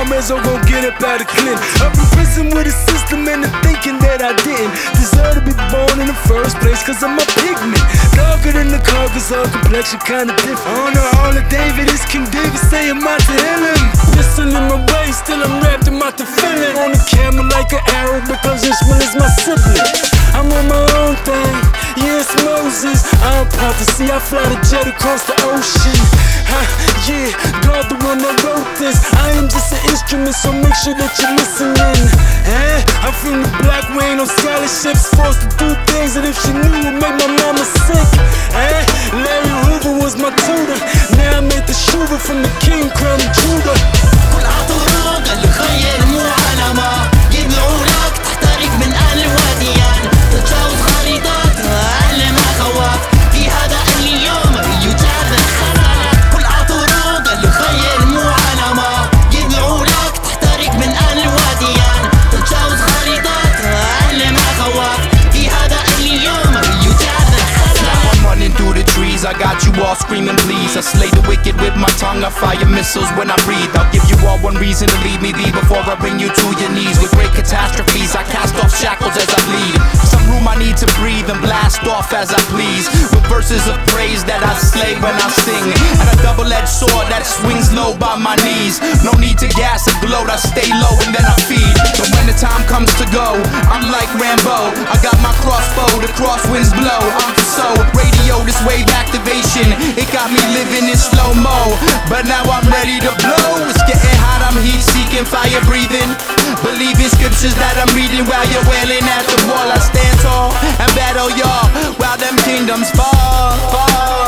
Gomez or gon' get up out of Clinton. Up in prison with a system and the thinking that I didn't deserve to be born in the first place, cause I'm a pigment. Darker than the Caucasus, complexion kinda different. On the Hall of David, it's King David saying my to him. Pistol in my waist, still I'm wrapped in my feeling. On the camera like an arrow because Ishmael is my sibling. I'm on my own thing, yeah, it's Moses. I'm prophecy, I fly the jet across the ocean. Yeah, God the one that wrote this. I am just an instrument, so make sure that you're listening. I'm from the block, we ain't on scholarships. Forced to do things that if she knew would make my mama sick. Larry Hoover was my tutor. Now I made the shooter from the king, crown of Judah. كل عطوروق الخير مو علامة يدعولك تحترق من أهل الواديان تتجاوز خريطات أهل ما خواف في هذا اليوم يجاب الخسارة كل عطوروق الخير مو علامة يدعولك تحترق من أهل الواديان تتجاوز خريطات أهل ما خواف في هذا اليوم يجاب الخسارة. I'm running through the trees, I got you all screaming please. I slay the wicked with my tongue, I fire missiles when I breathe. I'll give you all one reason to leave me be before I bring you to your knees. With great catastrophes, I cast off shackles as I bleed. Some room I need to breathe and blast off as I please. With verses of praise that I slay when I sing. And a double-edged sword that swings low by my knees. No need to gas or gloat, I stay low and then I feed. But when the time comes to go, I'm like Rambo. I got my crossbow, the crosswinds blow. I'm so radio, this wave activation, it got me living in slow-mo. But now I'm ready to blow. It's getting hot, I'm heat-seeking, fire-breathing. Believing scriptures that I'm reading while you're wailing at the wall. I stand tall and battle y'all while them kingdoms fall.